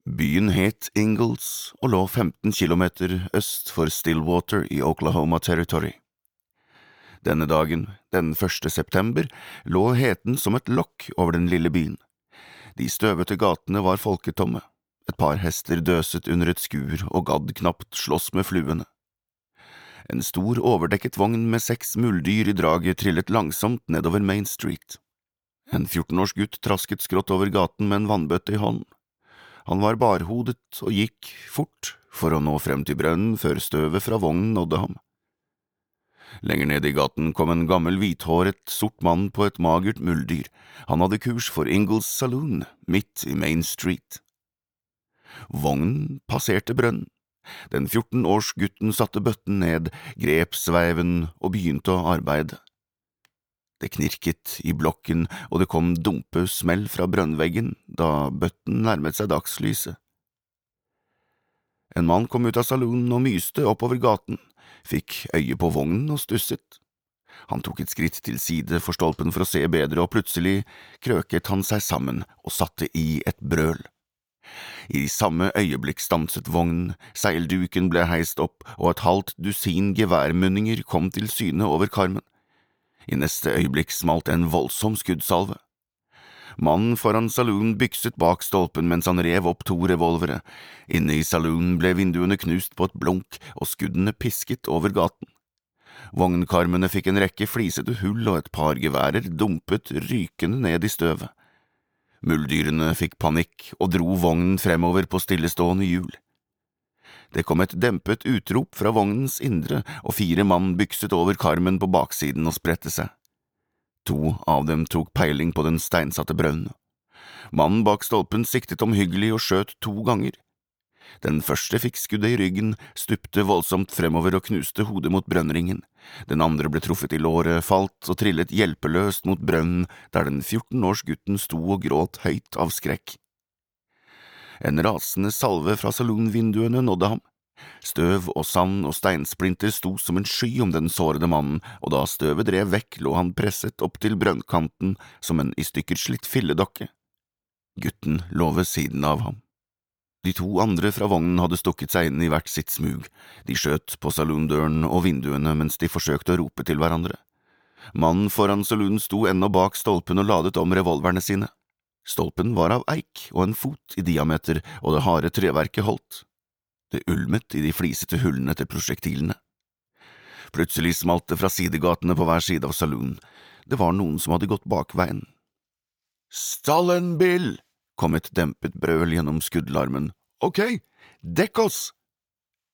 Byen het Ingalls og lå 15 kilometer øst for Stillwater i Oklahoma Territory. Denne dagen, den 1. september, lå heten som et lokk over den lille byen. De støvete gatene var folketomme. Et par hester døset under et skur og gadd knapt slåss med fluene. En stor overdekket vogn med 6 muldyr i draget trillet langsomt nedover Main Street. En 14-års gutt trasket skrått over gaten med en vannbøtte i hånden. Han var barhodet og gikk fort for å nå frem til brønnen før støvet fra vognen nådde ham. Lenger nede i gaten kom en gammel hvithåret, sort mann på et magert muldyr. Han hadde kurs for Ingalls Saloon, midt i Main Street. Vognen passerte brønnen. Den 14 års gutten satte bøtten ned, grep sveiven og begynte å arbeide. Det knirket i blokken, og det kom dumpe smell fra brønnveggen da bøtten nærmet seg dagslyset. En mann kom ut av saloonen og myste oppover gaten, fikk øye på vognen og stusset. Han tok et skritt til side for stolpen for å se bedre, og plutselig krøket han seg sammen og satte i et brøl. I samme øyeblikk stanset vognen, seilduken ble heist opp, og et halvt dusin geværmunninger kom til syne over karmen. I neste øyeblikk smalt en voldsom skuddsalve. Mannen foran saloonen bykset bak stolpen mens han rev opp 2 revolvere. Inne i saloonen ble vinduene knust på et blunk, og skuddene pisket over gaten. Vognkarmene fikk en rekke flisete hull, og et par geværer dumpet rykende ned i støvet. Muldyrene fikk panikk og dro vognen fremover på stillestående hjul. Det kom et dempet utrop fra vognens indre, og 4 mann bykset over karmen på baksiden og spredte seg. 2 av dem tok peiling på den steinsatte brønnen. Mannen bak stolpen siktet omhyggelig og skjøt 2 ganger. Den første fikk skuddet i ryggen, stupte voldsomt fremover og knuste hodet mot brønnringen. Den andre ble truffet i låret, falt og trillet hjelpeløst mot brønnen, der den 14 års gutten sto og gråt høyt av skrekk. En rasende salve fra saloonvinduene nådde ham. Støv og sand og steinsplinter sto som en sky om den sårede mannen, og da støvet drev vekk, lå han presset opp til brønnkanten som en i stykker slitt filledokke. Gutten lå ved siden av ham. De 2 andre fra vognen hadde stukket seg inn i hvert sitt smug. De skjøt på saloondøren og vinduene mens de forsøkte å rope til hverandre. Mannen foran saloonen sto ennå bak stolpen og ladet om revolverne sine. Stolpen var av eik og en fot i diameter, og det harde treverket holdt. Det ulmet i de flisete hullene til prosjektilene. Plutselig smalt det fra sidegatene på hver side av saloonen. Det var noen som hadde gått bakveien. «Stallen, Bill!» kom et dempet brøl gjennom skuddlarmen. «Ok, dekk oss!»